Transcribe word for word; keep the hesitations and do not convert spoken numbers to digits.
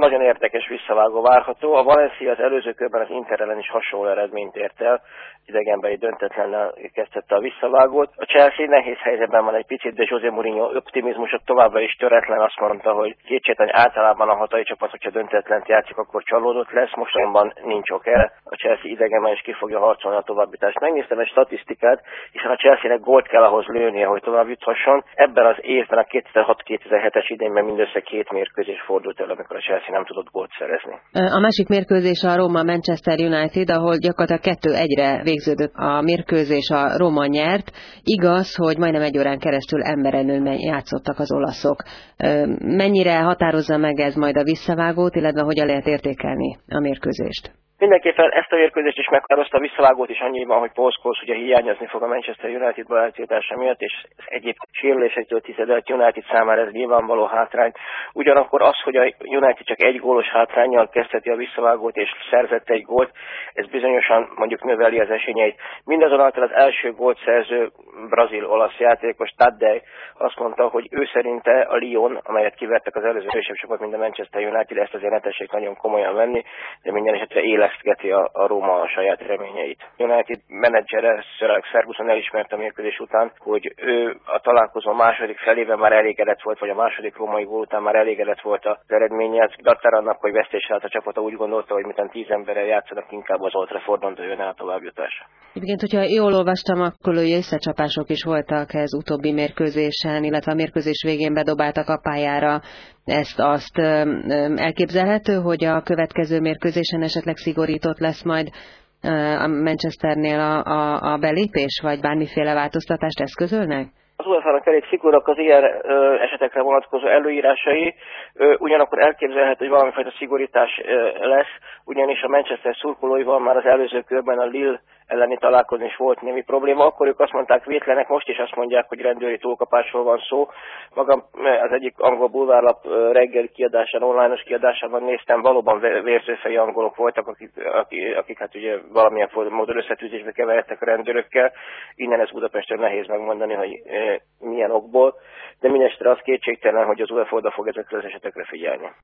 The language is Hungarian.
nagyon érdekes visszavágó várható. A Valencia az előző körben az Inter ellen is hasonló eredményt ért el, idegenbeli döntetlennel kezdette a visszavágót. A Chelsea nehéz helyzetben van egy picit, de José Mourinho optimizmusa továbbra is töretlen, azt mondta, hogy kétségtelen általában a hatai csapat, hogyha döntetlent játszik, akkor csalódott lesz, mostanában nincs ok erre. A Chelsea idegenben is ki fogja harcolni a továbbjutást. Megnéztem egy statisztikát, hiszen a Chelsea-nek gólt kell ahhoz lőnie, hogy tovább juthasson. Ebben az évben, a kétezer-hat kétezer-hetes idényben mindössze két mérkőzés fordult el, amikor a Chelsea nem tudott gólt szerezni. A másik mérkőzés a Roma-Manchester United, ahol gyakorlatilag kettő egyre végződött a mérkőzés, a Roma nyert. Igaz, hogy majdnem egy órán keresztül emberelőnyben játszottak az olaszok. Mennyire határozza meg ez majd a visszavágót, illetve hogyan lehet értékelni a mérkőzést? Mindenképpen ezt a mérkőzést is meghatározta, a visszavágót is annyiban, hogy Paul Scholes ugye hiányozni fog a Manchester United eltiltása miatt, és egyéb sérülésektől tizedelt United számára ez nyilvánvaló hátrány. Ugyanakkor az, hogy a United csak egy gólos hátránnyal kezdheti a visszavágót és szerzett egy gólt, ez bizonyosan mondjuk növeli az esélyeit. Mindazonáltal az első gólt szerző brazil-olasz játékos Tadej azt mondta, hogy ő szerinte a Lyon, amelyet kivertek az előző erősebb csapat, mint a Manchester United, ezt azért ne tessék nagyon komolyan venni, de minden esetre élesztgeti a, a Róma a saját reményeit. United menedzsere Sir Alex Ferguson elismerte a mérkőzés után, hogy ő a találkozó második felében már elégedett volt, vagy a második római gól után már elégedett volt az eredménnyel. Grattar annak, hogy vesztésre állt a csapata, úgy gondolta, hogy miután tíz emberrel játszanak, inkább az Old Traffordon dőljön el a továbbjutás. Egyébként, hogyha jól olvastam, akkor összecsapások is voltak ez utóbbi mérkőzésen, illetve a mérkőzés végén bedobáltak a pályára. Ezt-azt elképzelhető, hogy a következő mérkőzésen esetleg szigorított lesz majd a Manchesternél a, a, a belépés, vagy bármiféle változtatást eszközölnek? Az u e fának elég szigorúak az ilyen ö, esetekre vonatkozó előírásai, ö, ugyanakkor elképzelhető, hogy valamifajta szigorítás ö, lesz, ugyanis a Manchester szurkolóival már az előző körben a Lille elleni találkozni is volt némi probléma, akkor ők azt mondták vétlenek, most is azt mondják, hogy rendőri túlkapásról van szó. Magam az egyik angol bulvárlap reggeli kiadásán, online-os kiadásában néztem, valóban vérzőfejű angolok voltak, akik, akik, akik hát ugye valamilyen módon összetűzésbe keveredtek a rendőrökkel. Innen ez Budapesten nehéz megmondani, hogy e, milyen okból, de mindesetre az kétségtelen, hogy az u e fá oda fog ezekre az esetekre figyelni.